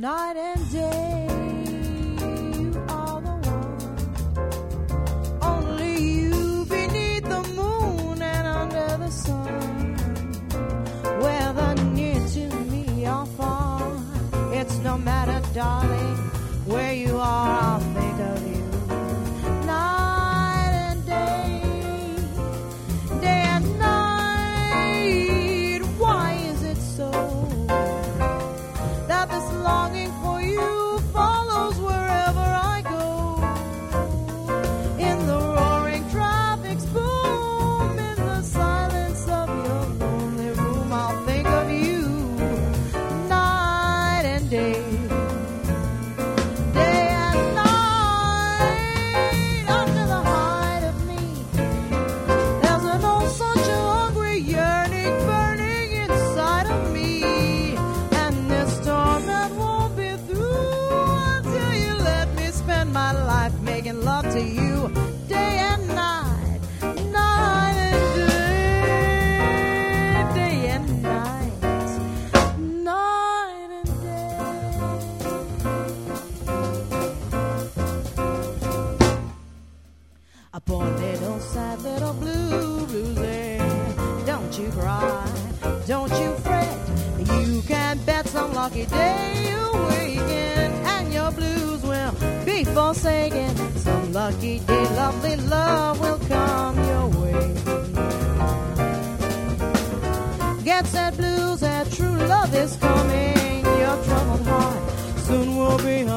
night and day. You are the one, only you beneath the moon and under the sun. Whether near to me or far, it's no matter, darling, where you are, I'll think of you. Night and day, day and night. Why is it so that this longing for you follows wherever I go? In the roaring traffic's boom, in the silence of your lonely room, I'll think of you night and day. Day and night, under the hide of me, there's an old such a hungry yearning burning inside of me. And this torment won't be through until you let me spend my life making love to you. Day and night, night and day, day and night, night and day. A poor little sad little bluesy, don't you cry, don't you fret. You can bet some lucky day you'll waken and your blues will be forsaken. Some lucky day lovely love will come your way. Get sad blues that true love is coming. Your troubled heart soon will be